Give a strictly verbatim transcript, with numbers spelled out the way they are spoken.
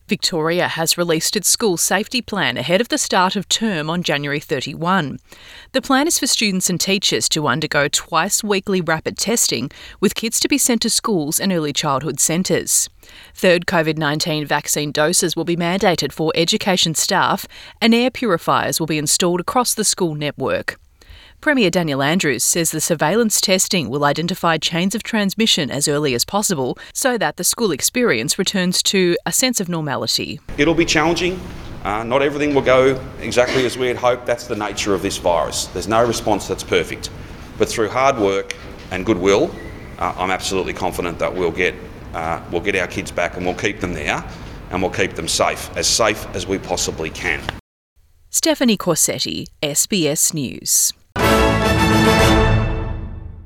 Victoria has released its school safety plan ahead of the start of term on January thirty-first. The plan is for students and teachers to undergo twice weekly rapid testing, with kids to be sent to schools and early childhood centres. Third COVID nineteen vaccine doses will be mandated for education staff, and air purifiers will be installed across the school network. Premier Daniel Andrews says the surveillance testing will identify chains of transmission as early as possible so that the school experience returns to a sense of normality. It'll be challenging. Uh, not everything will go exactly as we had hoped. That's the nature of this virus. There's no response that's perfect. But through hard work and goodwill, uh, I'm absolutely confident that we'll get, uh, we'll get our kids back and we'll keep them there and we'll keep them safe, as safe as we possibly can. Stephanie Corsetti, S B S News.